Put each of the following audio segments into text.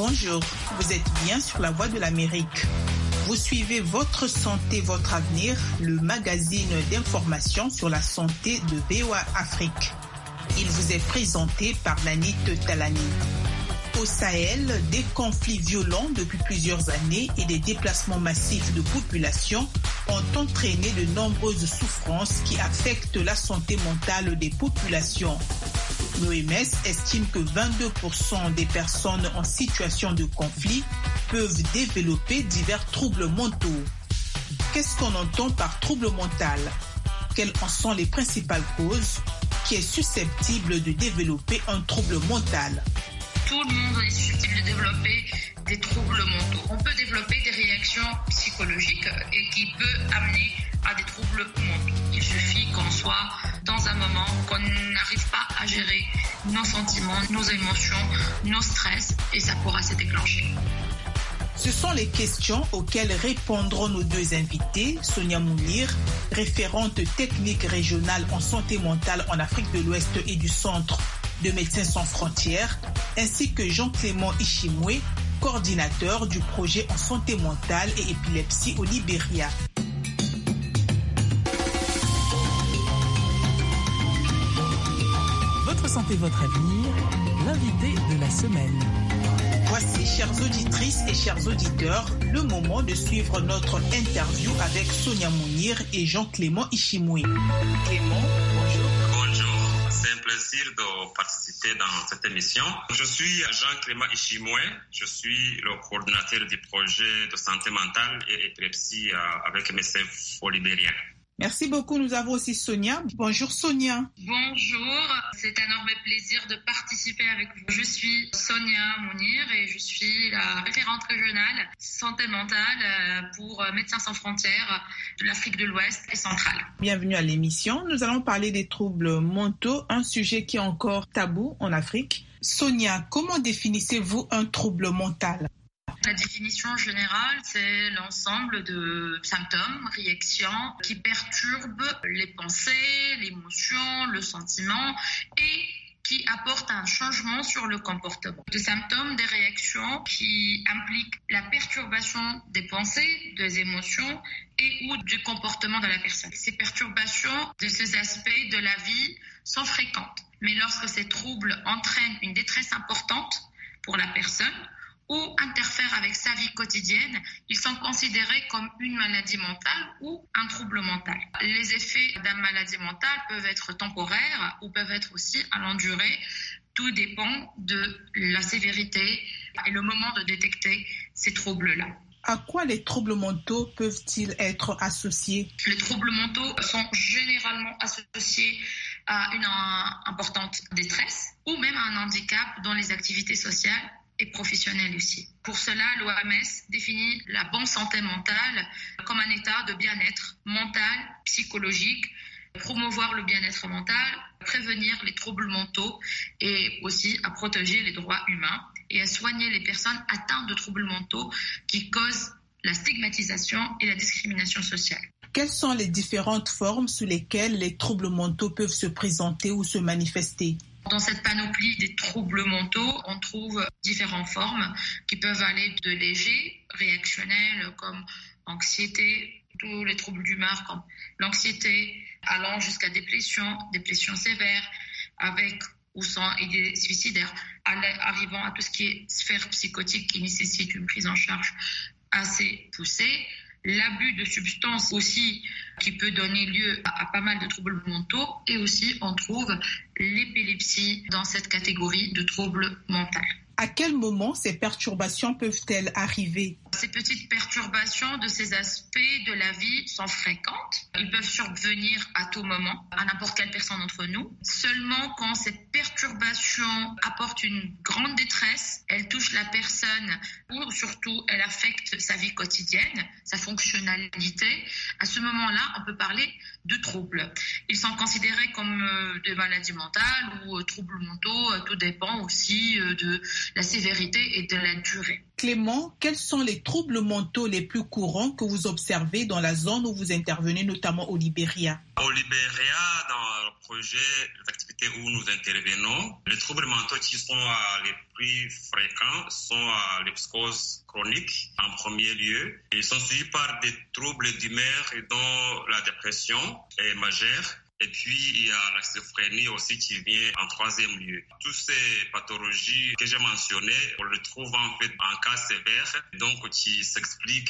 Bonjour, vous êtes bien sur la Voix de l'Amérique. Vous suivez Votre Santé, Votre Avenir, le magazine d'information sur la santé de VOA Afrique. Il vous est présenté par Nanit Talani. Au Sahel, des conflits violents depuis plusieurs années et des déplacements massifs de population ont entraîné de nombreuses souffrances qui affectent la santé mentale des populations. L'OMS estime que 22% des personnes en situation de conflit peuvent développer divers troubles mentaux. Qu'est-ce qu'on entend par trouble mental? Quelles en sont les principales causes? Qui est susceptible de développer un trouble mental? Tout le monde est susceptible de développer des troubles mentaux. On peut développer des réactions psychologiques et qui peuvent amener à des troubles mentaux. Il suffit qu'on soit dans un moment qu'on n'arrive pas à gérer nos sentiments, nos émotions, nos stress et ça pourra se déclencher. Ce sont les questions auxquelles répondront nos deux invités, Sonia Mounir, référente technique régionale en santé mentale en Afrique de l'Ouest et du Centre de Médecins sans frontières, ainsi que Jean-Clément Ishimwe, coordinateur du projet en santé mentale et épilepsie au Libéria. Votre santé, votre avenir, l'invité de la semaine. Voici, chères auditrices et chers auditeurs, le moment de suivre notre interview avec Sonia Mounir et Jean-Clément Ishimwe. Clément, bonjour. Bonjour, c'est un plaisir de participer dans cette émission. Je suis Jean-Clément Ishimwe, je suis le coordinateur du projet de santé mentale et épilepsie avec MSF au Libéria. Merci beaucoup. Nous avons aussi Sonia. Bonjour Sonia. Bonjour, c'est un énorme plaisir de participer avec vous. Je suis Sonia Mounir et je suis la référente régionale santé mentale pour Médecins sans frontières de l'Afrique de l'Ouest et centrale. Bienvenue à l'émission. Nous allons parler des troubles mentaux, un sujet qui est encore tabou en Afrique. Sonia, comment définissez-vous un trouble mental ? La définition générale, c'est l'ensemble de symptômes, réactions qui perturbent les pensées, l'émotion, le sentiment et qui apportent un changement sur le comportement. Des symptômes, des réactions qui impliquent la perturbation des pensées, des émotions et ou du comportement de la personne. Ces perturbations de ces aspects de la vie sont fréquentes. Mais lorsque ces troubles entraînent une détresse importante pour la personne, ou interfèrent avec sa vie quotidienne, ils sont considérés comme une maladie mentale ou un trouble mental. Les effets d'une maladie mentale peuvent être temporaires ou peuvent être aussi à longue durée. Tout dépend de la sévérité et le moment de détecter ces troubles-là. À quoi les troubles mentaux peuvent-ils être associés? Les troubles mentaux sont généralement associés à une importante détresse ou même à un handicap dans les activités sociales et professionnelle aussi. Pour cela, l'OMS définit la bonne santé mentale comme un état de bien-être mental, psychologique, promouvoir le bien-être mental, prévenir les troubles mentaux et aussi à protéger les droits humains et à soigner les personnes atteintes de troubles mentaux qui causent la stigmatisation et la discrimination sociale. Quelles sont les différentes formes sous lesquelles les troubles mentaux peuvent se présenter ou se manifester? Dans cette panoplie des troubles mentaux, on trouve différentes formes qui peuvent aller de légers, réactionnels comme anxiété, tous les troubles d'humeur comme l'anxiété, allant jusqu'à dépression sévères avec ou sans idées suicidaires, arrivant à tout ce qui est sphère psychotique qui nécessite une prise en charge assez poussée. L'abus de substances aussi qui peut donner lieu à pas mal de troubles mentaux et aussi on trouve l'épilepsie dans cette catégorie de troubles mentaux. À quel moment ces perturbations peuvent-elles arriver? Ces petites perturbations de ces aspects de la vie sont fréquentes. Ils peuvent survenir à tout moment, à n'importe quelle personne d'entre nous. Seulement quand ces perturbations apportent une grande détresse, elles touchent la personne ou surtout elles affectent sa vie quotidienne, sa fonctionnalité, à ce moment-là, on peut parler de troubles. Ils sont considérés comme des maladies mentales ou troubles mentaux. Tout dépend aussi de la sévérité et de la durée. Clément, quels sont les troubles mentaux les plus courants que vous observez dans la zone où vous intervenez, notamment au Libéria? Au Libéria, dans le projet d'activité activités où nous intervenons. Les troubles mentaux qui sont les plus fréquents sont les psychoses chroniques en premier lieu. Ils sont suivis par des troubles d'humeur dont la dépression est majeure. Et puis, il y a la schizophrénie aussi qui vient en troisième lieu. Toutes ces pathologies que j'ai mentionnées, on les trouve en fait en cas sévère, donc qui s'explique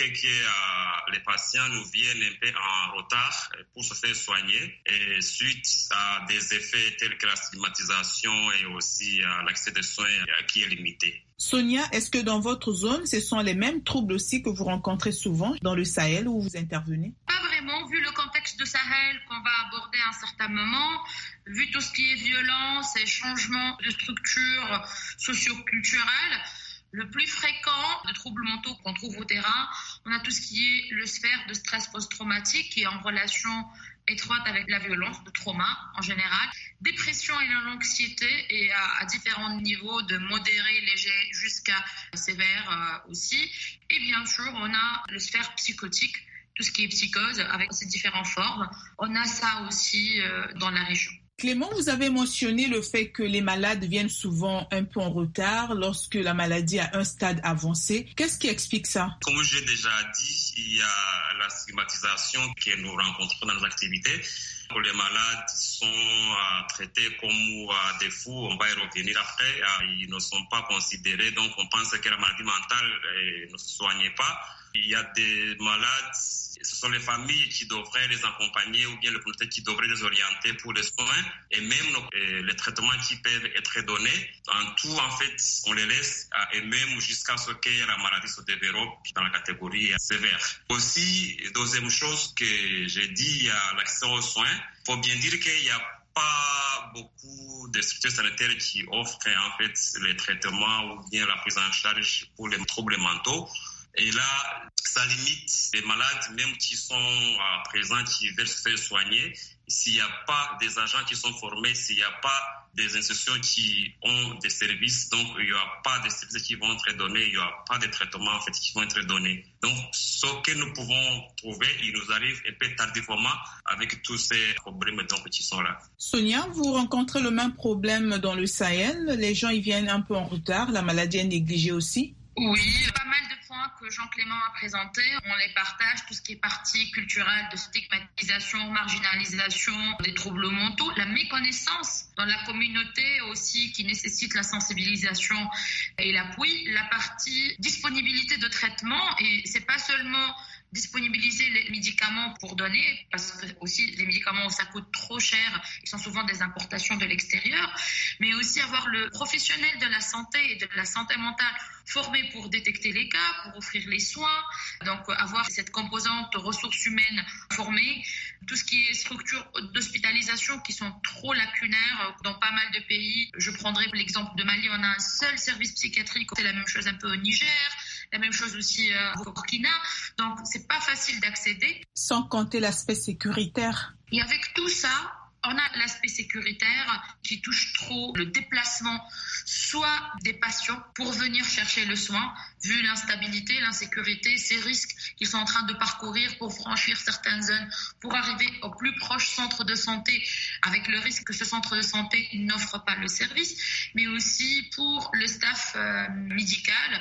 que les patients nous viennent un peu en retard pour se faire soigner et suite à des effets tels que la stigmatisation et aussi l'accès des soins qui est limité. Sonia, est-ce que dans votre zone, ce sont les mêmes troubles aussi que vous rencontrez souvent dans le Sahel où vous intervenez? Pas vraiment, vu le contexte de Sahel qu'on va aborder à un certain moment, vu tout ce qui est violence et changement de structure socio-culturelle. Le plus fréquent de troubles mentaux qu'on trouve au terrain, on a tout ce qui est le sphère de stress post-traumatique qui est en relation étroite avec la violence, le trauma en général, dépression et l'anxiété et à différents niveaux de modéré, léger jusqu'à sévère aussi. Et bien sûr, on a le sphère psychotique, tout ce qui est psychose avec ses différentes formes. On a ça aussi dans la région. Clément, vous avez mentionné le fait que les malades viennent souvent un peu en retard lorsque la maladie a un stade avancé. Qu'est-ce qui explique ça? Comme j'ai déjà dit, il y a la stigmatisation que nous rencontrons dans nos activités. Les malades sont traités comme des fous, on va y revenir après, ils ne sont pas considérés, donc on pense que la maladie mentale ne se soigne pas. Il y a des malades, ce sont les familles qui devraient les accompagner ou bien les communautés qui devraient les orienter pour les soins et même les traitements qui peuvent être donnés. En tout, en fait, on les laisse et même jusqu'à ce que la maladie se développe dans la catégorie sévère. Aussi, deuxième chose que j'ai dit, il y a l'accès aux soins. Il faut bien dire qu'il n'y a pas beaucoup de structures sanitaires qui offrent en fait les traitements ou bien la prise en charge pour les troubles mentaux. Et là, ça limite les malades, même qui sont présents, qui veulent se faire soigner. S'il n'y a pas des agents qui sont formés, s'il n'y a pas des institutions qui ont des services, donc il n'y aura pas de services qui vont être donnés, il n'y aura pas de traitements en fait qui vont être donnés. Donc, ce que nous pouvons trouver, il nous arrive un peu tardivement avec tous ces problèmes donc, qui sont là. Sonia, vous rencontrez le même problème dans le Sahel? Les gens ils viennent un peu en retard, la maladie est négligée aussi? Oui, pas mal de points que Jean-Clément a présentés. On les partage, tout ce qui est partie culturelle de stigmatisation, marginalisation, des troubles mentaux, la méconnaissance dans la communauté aussi qui nécessite la sensibilisation et l'appui, la partie disponibilité de traitement et c'est pas seulement disponibiliser les médicaments pour donner, parce que aussi les médicaments ça coûte trop cher, ils sont souvent des importations de l'extérieur, mais aussi avoir le professionnel de la santé et de la santé mentale formé pour détecter les cas, pour offrir les soins, donc avoir cette composante ressources humaines formées, tout ce qui est structures d'hospitalisation qui sont trop lacunaires dans pas mal de pays. Je prendrai l'exemple de Mali, on a un seul service psychiatrique, c'est la même chose un peu au Niger, la même chose aussi au Burkina, donc c'est pas facile d'accéder. Sans compter l'aspect sécuritaire. Et avec tout ça, on a l'aspect sécuritaire qui touche trop le déplacement, soit des patients pour venir chercher le soin, vu l'instabilité, l'insécurité, ces risques qu'ils sont en train de parcourir pour franchir certaines zones, pour arriver au plus proche centre de santé, avec le risque que ce centre de santé n'offre pas le service, mais aussi pour le staff médical,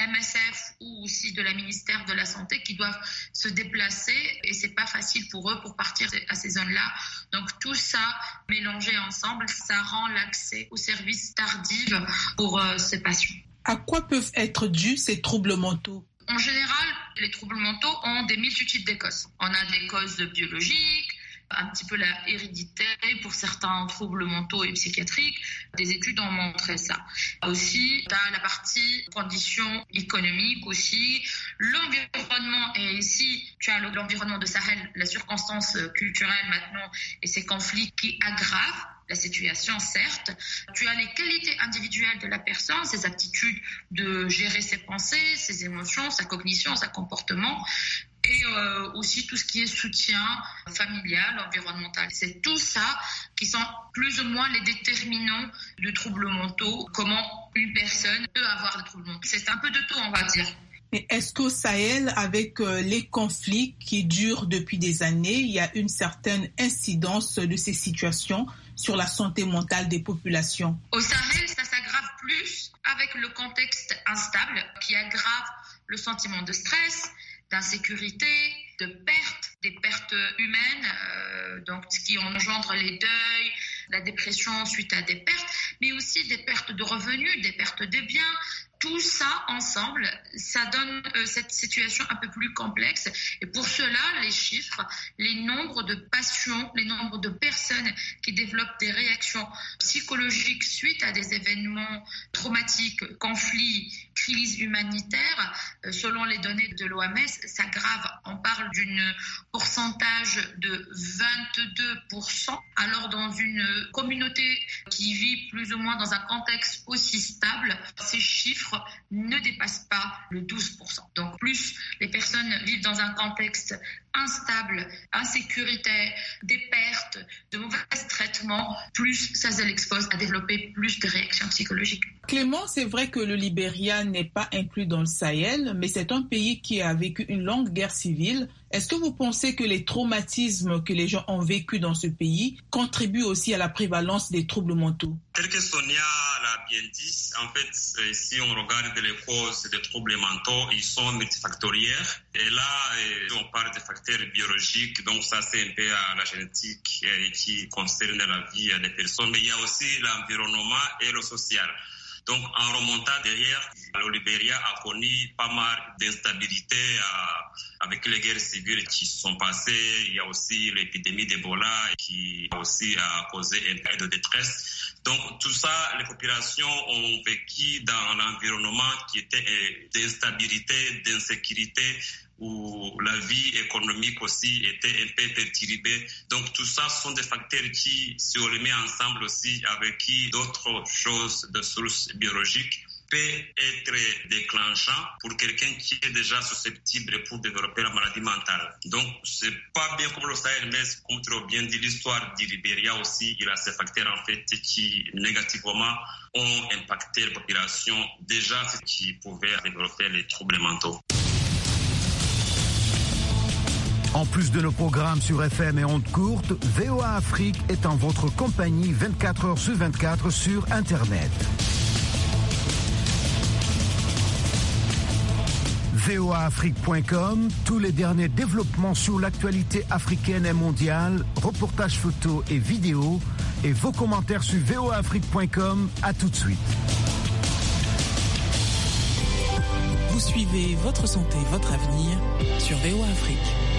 MSF ou aussi de la ministère de la Santé qui doivent se déplacer et c'est pas facile pour eux pour partir à ces zones-là. Donc tout ça mélangé ensemble, ça rend l'accès aux services tardif pour ces patients. À quoi peuvent être dus ces troubles mentaux? En général, les troubles mentaux ont des multitudes de causes. On a des causes biologiques, un petit peu la hérédité pour certains troubles mentaux et psychiatriques. Des études ont montré ça. Aussi, tu as la partie conditions économiques aussi, l'environnement. Et ici, tu as l'environnement de Sahel, la circonstance culturelle maintenant et ces conflits qui aggravent la situation, certes. Tu as les qualités individuelles de la personne, ses aptitudes de gérer ses pensées, ses émotions, sa cognition, son comportement. Et aussi tout ce qui est soutien familial, environnemental. C'est tout ça qui sont plus ou moins les déterminants de troubles mentaux, comment une personne peut avoir des troubles mentaux. C'est un peu de tout, on va dire. Mais est-ce qu'au Sahel, avec les conflits qui durent depuis des années, il y a une certaine incidence de ces situations sur la santé mentale des populations? Au Sahel, ça s'aggrave plus avec le contexte instable qui aggrave le sentiment de stress, d'insécurité, de perte, des pertes humaines, donc ce qui engendre les deuils, la dépression suite à des pertes, mais aussi des pertes de revenus, des pertes de biens. Tout ça ensemble, ça donne cette situation un peu plus complexe. Et pour cela, les chiffres, les nombres de patients, les nombres de personnes qui développent des réactions psychologiques suite à des événements traumatiques, conflits, crises humanitaires, selon les données de l'OMS, s'aggrave. On parle d'un pourcentage de 22%. Alors dans une communauté qui vit plus ou moins dans un contexte aussi stable, ces chiffres ne dépassent pas le 12%. Donc plus les personnes vivent dans un contexte instable, insécuritaire, des pertes, de mauvais traitements, plus ça l'expose à développer plus de réactions psychologiques. Clément, c'est vrai que le Libéria n'est pas inclus dans le Sahel, mais c'est un pays qui a vécu une longue guerre civile. Est-ce que vous pensez que les traumatismes que les gens ont vécus dans ce pays contribuent aussi à la prévalence des troubles mentaux? Tel que Sonia l'a bien dit, en fait, si on regarde les causes des troubles mentaux, ils sont multifactoriels. Et là, on parle de facteurs biologiques, donc ça c'est un peu à la génétique qui concerne la vie des personnes, mais il y a aussi l'environnement et le social. Donc, en remontant derrière, le Libéria a connu pas mal d'instabilité avec les guerres civiles qui se sont passées. Il y a aussi l'épidémie d'Ebola qui a aussi causé un cas de détresse. Donc, tout ça, les populations ont vécu dans l'environnement qui était d'instabilité, d'insécurité, où la vie économique aussi était un peu perturbée. Donc tout ça sont des facteurs qui, si on les met ensemble aussi avec d'autres choses de sources biologiques, peut être déclenchant pour quelqu'un qui est déjà susceptible pour développer la maladie mentale. Donc, c'est pas bien comme le Sahel, mais comme tu l'as bien dit, l'histoire du Libéria aussi, il a ces facteurs en fait qui négativement ont impacté la population déjà qui pouvait développer les troubles mentaux. En plus de nos programmes sur FM et ondes courtes, VOA Afrique est en votre compagnie 24 heures sur 24 sur Internet. voaafrique.com, tous les derniers développements sur l'actualité africaine et mondiale, reportages photos et vidéos, et vos commentaires sur voaafrique.com. À tout de suite. Vous suivez Votre santé, votre avenir sur VOA Afrique.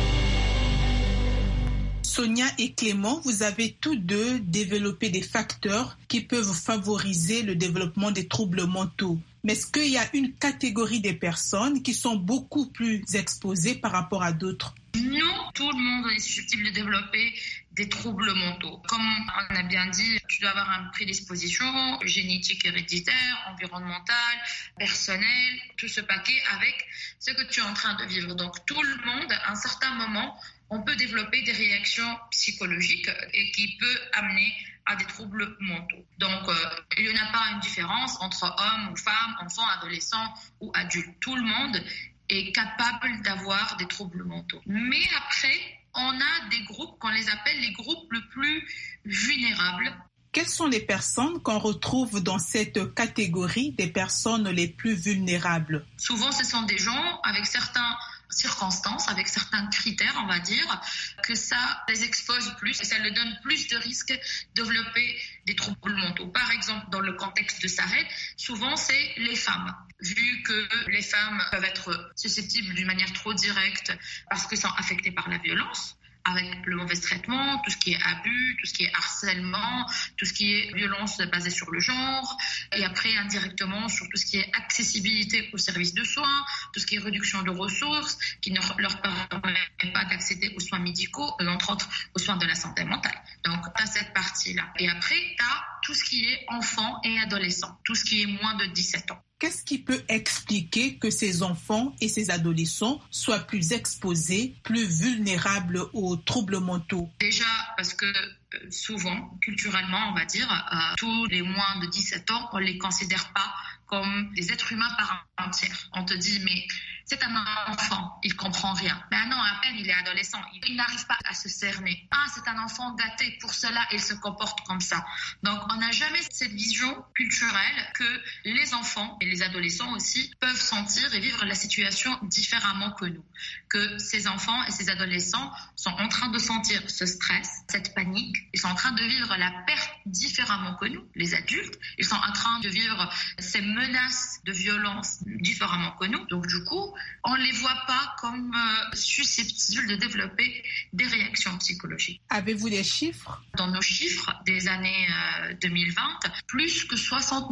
Sonia et Clément, vous avez tous deux développé des facteurs qui peuvent favoriser le développement des troubles mentaux. Mais est-ce qu'il y a une catégorie des personnes qui sont beaucoup plus exposées par rapport à d'autres? Non, tout le monde est susceptible de développer des troubles mentaux. Comme on a bien dit, tu dois avoir une prédisposition génétique, héréditaire, environnementale, personnelle, tout ce paquet avec ce que tu es en train de vivre. Donc tout le monde, à un certain moment, on peut développer des réactions psychologiques et qui peut amener à des troubles mentaux. Donc, il n'y en a pas une différence entre hommes ou femmes, enfants, adolescents ou adultes. Tout le monde est capable d'avoir des troubles mentaux. Mais après, on a des groupes qu'on les appelle les groupes les plus vulnérables. Quelles sont les personnes qu'on retrouve dans cette catégorie des personnes les plus vulnérables? Souvent, ce sont des gens avec certaines circonstances, avec certains critères, on va dire, que ça les expose plus et ça leur donne plus de risques de développer des troubles mentaux. Par exemple, dans le contexte de Sahel, souvent c'est les femmes. Vu que les femmes peuvent être susceptibles d'une manière trop directe parce qu'elles sont affectées par la violence, avec le mauvais traitement, tout ce qui est abus, tout ce qui est harcèlement, tout ce qui est violence basée sur le genre, et après indirectement sur tout ce qui est accessibilité aux services de soins, tout ce qui est réduction de ressources, qui ne leur permet pas d'accéder aux soins médicaux, entre autres aux soins de la santé mentale. Donc, tu as cette partie-là. Et après, tu as tout ce qui est enfants et adolescents, tout ce qui est moins de 17 ans. Qu'est-ce qui peut expliquer que ces enfants et ces adolescents soient plus exposés, plus vulnérables aux troubles mentaux? Déjà parce que souvent, culturellement, on va dire, tous les moins de 17 ans, on ne les considère pas comme des êtres humains par entière. On te dit, mais c'est un enfant, il comprend rien. Mais non, à peine il est adolescent, il n'arrive pas à se cerner. Ah, c'est un enfant gâté, pour cela il se comporte comme ça. Donc on n'a jamais cette vision culturelle que les enfants et les adolescents aussi peuvent sentir et vivre la situation différemment que nous. Que ces enfants et ces adolescents sont en train de sentir ce stress, cette panique, ils sont en train de vivre la perte différemment que nous, les adultes. Ils sont en train de vivre ces menaces de violence différemment que nous. Donc du coup, on ne les voit pas comme susceptibles de développer des réactions psychologiques. Avez-vous des chiffres? Dans nos chiffres des années 2020, plus que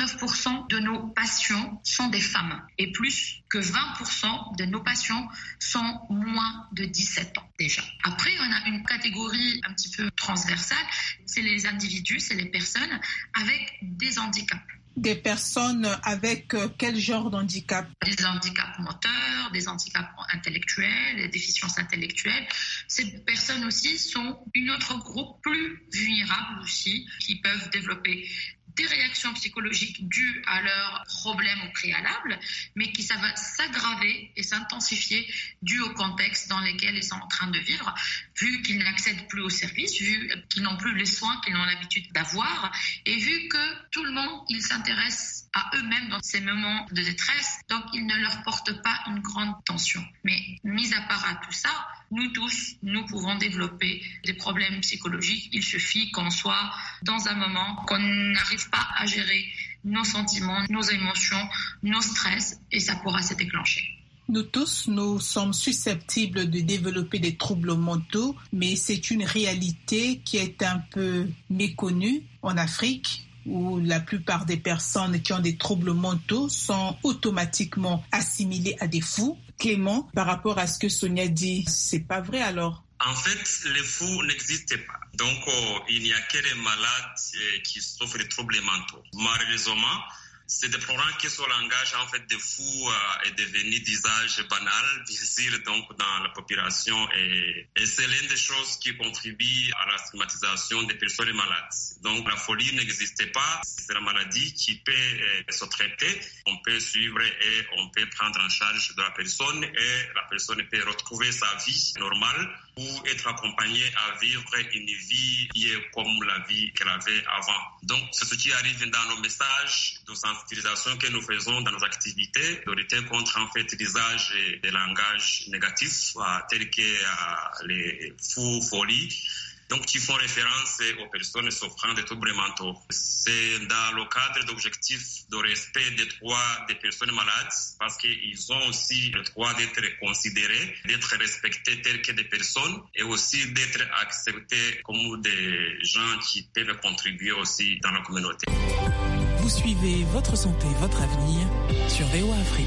69% de nos patients sont des femmes et plus que 20% de nos patients sont moins de 17 ans déjà. Après, on a une catégorie un petit peu transversale, c'est les individus, c'est les personnes avec des handicaps. Des personnes avec quel genre d'handicap? Des handicaps moteurs, des handicaps intellectuels, des déficiences intellectuelles. Ces personnes aussi sont une autre groupe plus vulnérable aussi, qui peuvent développer des réactions psychologiques dues à leurs problèmes au préalable, mais qui ça va s'aggraver et s'intensifier dû au contexte dans lequel ils sont en train de vivre, vu qu'ils n'accèdent plus aux services, vu qu'ils n'ont plus les soins qu'ils ont l'habitude d'avoir, et vu que tout le monde, ils s'intéressent à eux-mêmes dans ces moments de détresse, donc ils ne leur portent pas une grande tension. Mais mis à part à tout ça, nous tous, nous pouvons développer des problèmes psychologiques. Il suffit qu'on soit dans un moment qu'on n'arrive pas à gérer nos sentiments, nos émotions, nos stress, et ça pourra se déclencher. Nous tous, nous sommes susceptibles de développer des troubles mentaux, mais c'est une réalité qui est un peu méconnue en Afrique, où la plupart des personnes qui ont des troubles mentaux sont automatiquement assimilées à des fous. Clément, par rapport à ce que Sonia dit, c'est pas vrai alors? En fait, les fous n'existent pas. Donc, il n'y a que les malades qui souffrent de troubles mentaux. Malheureusement, c'est des programmes qui sont le langage en fait de fous est devenu d'usage banal, bien sûr, donc dans la population et c'est l'une des choses qui contribue à la stigmatisation des personnes malades. Donc la folie n'existait pas, c'est la maladie qui peut se traiter, on peut suivre et on peut prendre en charge de la personne et la personne peut retrouver sa vie normale ou être accompagnée à vivre une vie qui est comme la vie qu'elle avait avant. Donc c'est ce qui arrive dans nos messages de sensibilisation que nous faisons dans nos activités, de lutter contre en fait l'usage des langages négatifs tels que les fous, folies, donc qui font référence aux personnes souffrant de troubles mentaux. C'est dans le cadre d'objectifs de respect des droits des personnes malades parce qu'ils ont aussi le droit d'être considérés, d'être respectés tels que des personnes et aussi d'être acceptés comme des gens qui peuvent contribuer aussi dans la communauté. Vous suivez Votre Santé, Votre Avenir sur VOA Afrique.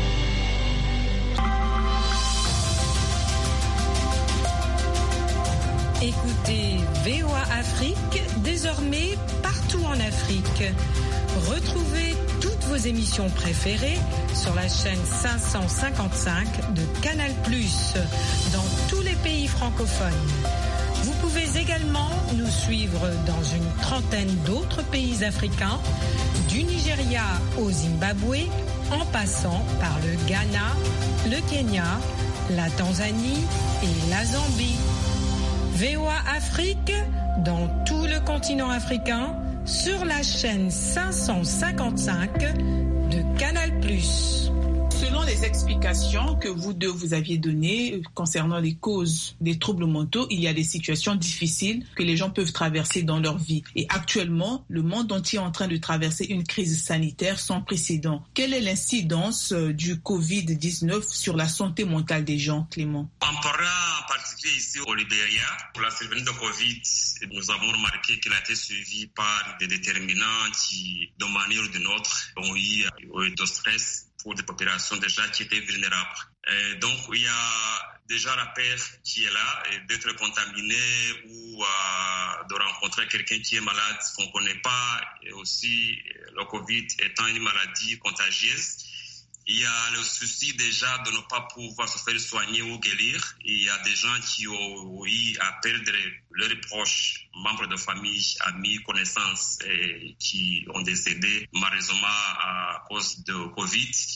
Écoutez VOA Afrique, désormais partout en Afrique. Retrouvez toutes vos émissions préférées sur la chaîne 555 de Canal+, dans tous les pays francophones. Vous pouvez également nous suivre dans une trentaine d'autres pays africains, du Nigeria au Zimbabwe, en passant par le Ghana, le Kenya, la Tanzanie et la Zambie. VOA Afrique, dans tout le continent africain, sur la chaîne 555 de Canal+. Selon les explications que vous deux vous aviez données concernant les causes des troubles mentaux, il y a des situations difficiles que les gens peuvent traverser dans leur vie. Et actuellement, le monde entier est en train de traverser une crise sanitaire sans précédent. Quelle est l'incidence du Covid-19 sur la santé mentale des gens, Clément? On parlera en particulier ici au Libéria. Pour la survenue de Covid, nous avons remarqué qu'il a été suivi par des déterminants qui, d'une manière ou d'une autre, ont eu de stress pour des populations déjà qui étaient vulnérables. Et donc, il y a déjà la peur qui est là, et d'être contaminé ou de rencontrer quelqu'un qui est malade qu'on ne connaît pas, et aussi le Covid étant une maladie contagieuse. Il y a le souci déjà de ne pas pouvoir se faire soigner ou guérir. Il y a des gens qui ont eu à perdre leurs proches, membres de famille, amis, connaissances, et qui ont décédé malheureusement à cause de Covid.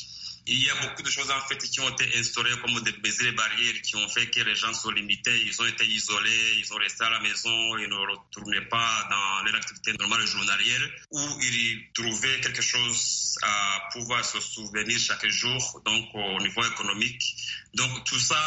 Il y a beaucoup de choses en fait qui ont été instaurées comme des mesures barrières qui ont fait que les gens sont limités, ils ont été isolés, ils sont restés à la maison, ils ne retournaient pas dans leur activité normale journalière où ils trouvaient quelque chose à pouvoir se souvenir chaque jour, donc au niveau économique. Donc tout ça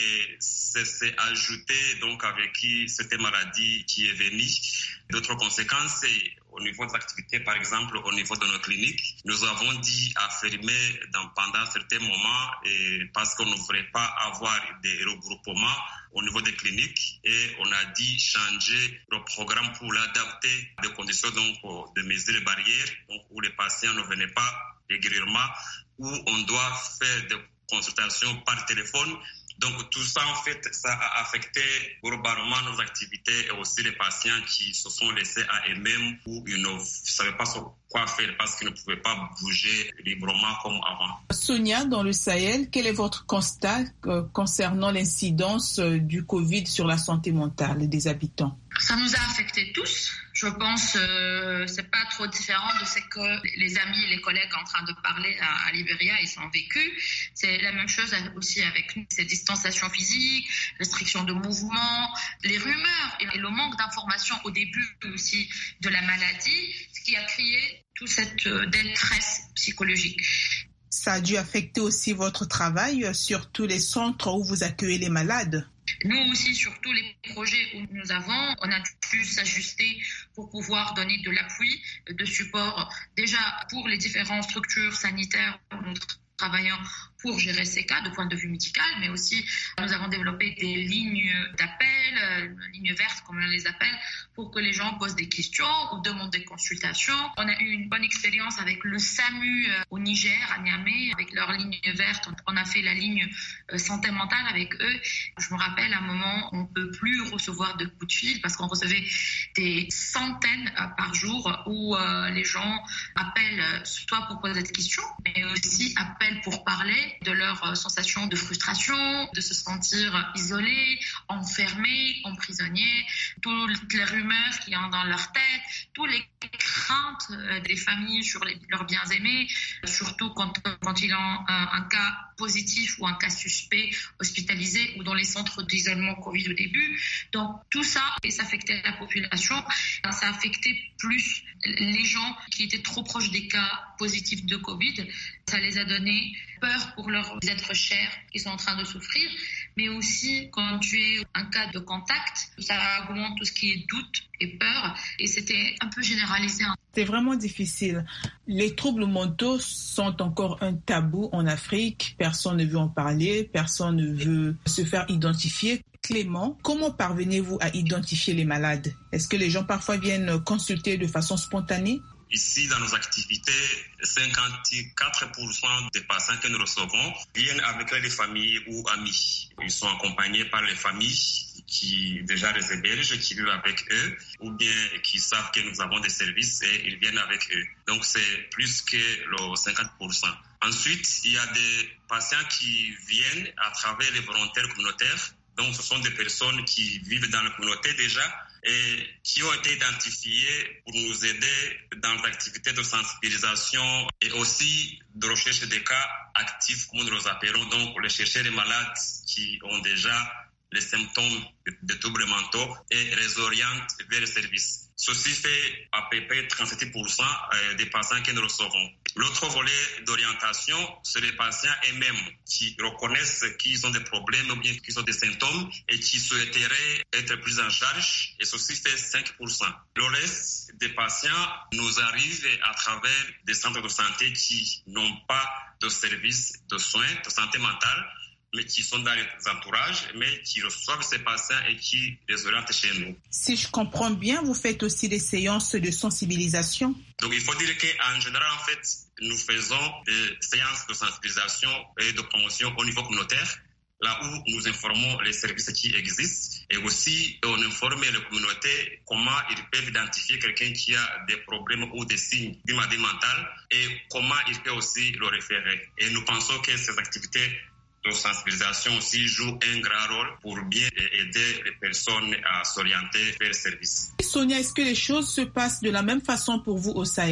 s'est ajouté donc avec cette maladie qui est venue. D'autres conséquences, c'est au niveau des activités, par exemple, au niveau de nos cliniques, nous avons dit à fermer pendant certains moments parce qu'on ne voulait pas avoir des regroupements au niveau des cliniques et on a dit changer le programme pour l'adapter à des conditions donc de mesures barrières donc, où les patients ne venaient pas régulièrement, où on doit faire des consultations par téléphone. Donc tout ça, en fait, ça a affecté globalement nos activités et aussi les patients qui se sont laissés à eux-mêmes ou ils ne savaient pas quoi faire parce qu'ils ne pouvaient pas bouger librement comme avant. Sonia, dans le Sahel, quel est votre constat concernant l'incidence du Covid sur la santé mentale des habitants? Ça nous a affectés tous. Je pense que c'est pas trop différent de ce que les amis et les collègues en train de parler à Libéria, ils ont vécu. C'est la même chose aussi avec nous. C'est distanciation physique, restriction de mouvement, les rumeurs et le manque d'informations au début aussi de la maladie, ce qui a créé toute cette détresse psychologique. Ça a dû affecter aussi votre travail sur tous les centres où vous accueillez les malades. Nous aussi, sur tous les projets où nous avons, on a dû s'ajuster pour pouvoir donner de l'appui, de support, déjà pour les différentes structures sanitaires où nous travaillons pour gérer ces cas de point de vue médical, mais aussi nous avons développé des lignes d'appel, lignes vertes comme on les appelle, pour que les gens posent des questions ou demandent des consultations. On a eu une bonne expérience avec le SAMU au Niger, à Niamey, avec leur ligne verte. On a fait la ligne santé mentale avec eux. Je me rappelle à un moment, on ne peut plus recevoir de coups de fil parce qu'on recevait des centaines par jour où les gens appellent soit pour poser des questions, mais aussi appellent pour parler de leur sensation de frustration, de se sentir isolé, enfermé, emprisonné, toutes les rumeurs qu'il y a dans leur tête, toutes les craintes des familles sur leurs bien-aimés, surtout quand ils ont un cas positif ou un cas suspect hospitalisé ou dans les centres d'isolement Covid au début. Donc tout ça, ça affectait la population, ça affectait plus les gens qui étaient trop proches des cas positifs de Covid. Ça les a donné peur pour leurs êtres chers qui sont en train de souffrir, mais aussi quand tu es un cas de contact, ça augmente tout ce qui est doute et peur, et c'était un peu généralisé. C'est vraiment difficile. Les troubles mentaux sont encore un tabou en Afrique. Personne ne veut en parler, personne ne veut se faire identifier. Clément, comment parvenez-vous à identifier les malades? Est-ce que les gens parfois viennent consulter de façon spontanée? Ici, dans nos activités, 54% des patients que nous recevons viennent avec les familles ou amis. Ils sont accompagnés par les familles qui déjà les hébergent, qui vivent avec eux, ou bien qui savent que nous avons des services et ils viennent avec eux. Donc, c'est plus que le 50%. Ensuite, il y a des patients qui viennent à travers les volontaires communautaires. Donc, ce sont des personnes qui vivent dans la communauté déjà et qui ont été identifiées pour nous aider dans les activités de sensibilisation et aussi de recherche des cas actifs, comme nous les appelons, donc rechercher les malades qui ont déjà les symptômes de troubles mentaux et les oriente vers le service. Ceci fait à peu près 37% des patients que nous recevons. L'autre volet d'orientation, c'est les patients eux-mêmes qui reconnaissent qu'ils ont des problèmes ou bien qu'ils ont des symptômes et qui souhaiteraient être pris en charge, et ceci fait 5%. Le reste des patients nous arrive à travers des centres de santé qui n'ont pas de services de soins de santé mentale, mais qui sont dans les entourages, mais qui reçoivent ces patients et qui les orientent chez nous. Si je comprends bien, vous faites aussi des séances de sensibilisation? Donc, il faut dire qu'en général, en fait, nous faisons des séances de sensibilisation et de promotion au niveau communautaire, là où nous informons les services qui existent et aussi on informe les communautés comment ils peuvent identifier quelqu'un qui a des problèmes ou des signes d'une maladie mentale et comment ils peuvent aussi le référer. Et nous pensons que ces activités de sensibilisation aussi joue un grand rôle pour bien aider les personnes à s'orienter vers le service. Sonia, est-ce que les choses se passent de la même façon pour vous au Sahel?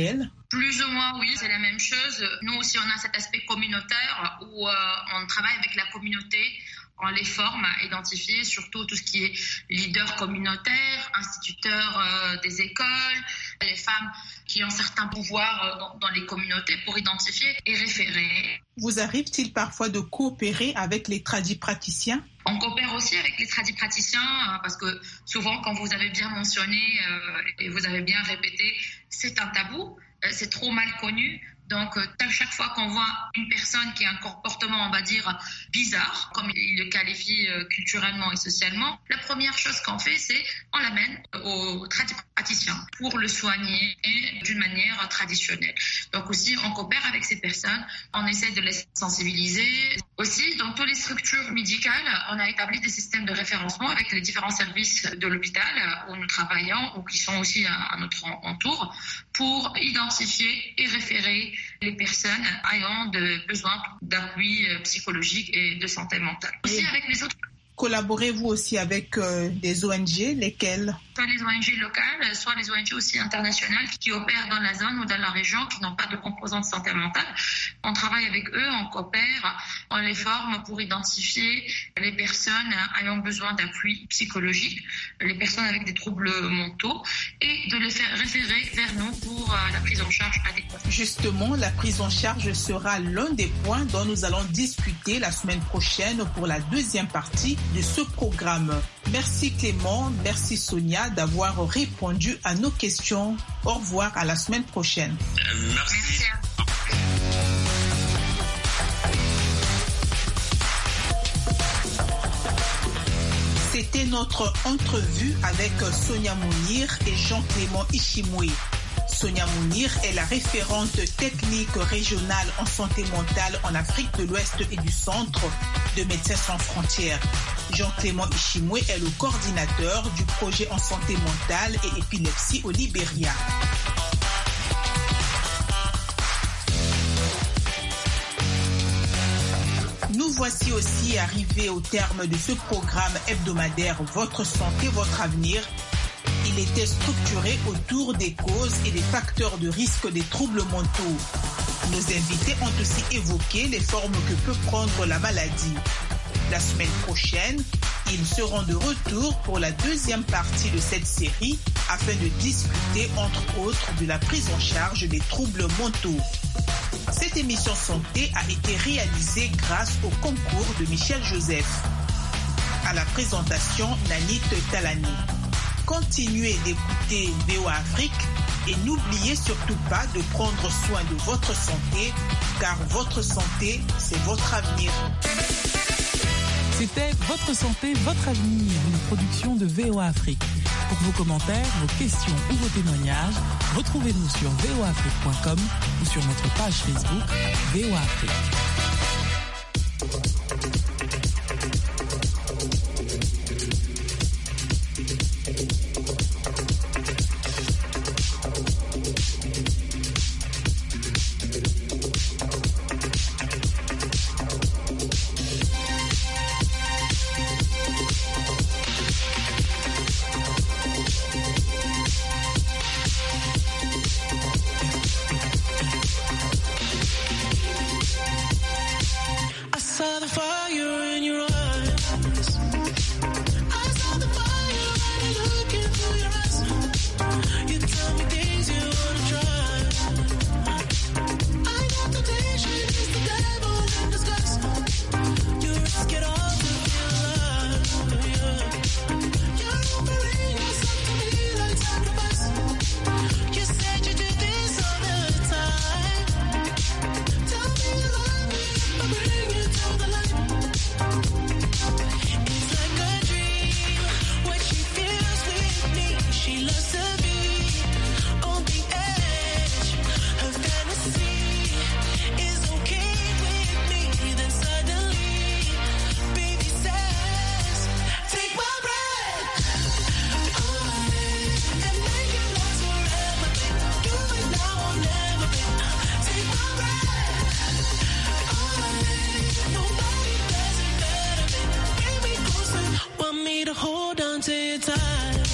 Plus ou moins, oui, c'est la même chose. Nous aussi, on a cet aspect communautaire où on travaille avec la communauté. On les forme à identifier surtout tout ce qui est leader communautaire, instituteur des écoles, les femmes qui ont certains pouvoirs dans les communautés pour identifier et référer. Vous arrive-t-il parfois de coopérer avec les tradipraticiens ? On coopère aussi avec les tradipraticiens parce que souvent, quand vous avez bien mentionné et vous avez bien répété, c'est un tabou, c'est trop mal connu. Donc, à chaque fois qu'on voit une personne qui a un comportement, on va dire, bizarre, comme il le qualifie culturellement et socialement, la première chose qu'on fait, c'est on l'amène au tradipraticien pour le soigner d'une manière traditionnelle. Donc aussi, on coopère avec ces personnes, on essaie de les sensibiliser. Aussi, dans toutes les structures médicales, on a établi des systèmes de référencement avec les différents services de l'hôpital où nous travaillons ou qui sont aussi à notre entour pour identifier et référer les personnes ayant besoin d'appui psychologique et de santé mentale. Aussi avec les autres. Collaborez-vous aussi avec des ONG, lesquelles ? Soit les ONG locales, soit les ONG aussi internationales qui opèrent dans la zone ou dans la région, qui n'ont pas de composante santé mentale. On travaille avec eux, on coopère, on les forme pour identifier les personnes ayant besoin d'appui psychologique, les personnes avec des troubles mentaux, et de les faire référer vers nous pour la prise en charge adéquate. Justement, la prise en charge sera l'un des points dont nous allons discuter la semaine prochaine pour la deuxième partie de ce programme. Merci Clément, merci Sonia d'avoir répondu à nos questions. Au revoir, à la semaine prochaine. Merci. C'était notre entrevue avec Sonia Mounir et Jean-Clément Ishimwe. Sonia Mounir est la référente technique régionale en santé mentale en Afrique de l'Ouest et du Centre de Médecins sans frontières. Jean-Clément Ishimwe est le coordinateur du projet en santé mentale et épilepsie au Libéria. Nous voici aussi arrivés au terme de ce programme hebdomadaire Votre santé, votre avenir. Il était structuré autour des causes et des facteurs de risque des troubles mentaux. Nos invités ont aussi évoqué les formes que peut prendre la maladie. La semaine prochaine, ils seront de retour pour la deuxième partie de cette série afin de discuter entre autres de la prise en charge des troubles mentaux. Cette émission santé a été réalisée grâce au concours de Michel Joseph. À la présentation, Nanit Talani. Continuez d'écouter VOA Afrique et n'oubliez surtout pas de prendre soin de votre santé, car votre santé, c'est votre avenir. C'était Votre santé, votre avenir, une production de VOA Afrique. Pour vos commentaires, vos questions ou vos témoignages, retrouvez-nous sur voaafrique.com ou sur notre page Facebook VOA Afrique. Want me to hold on to your time.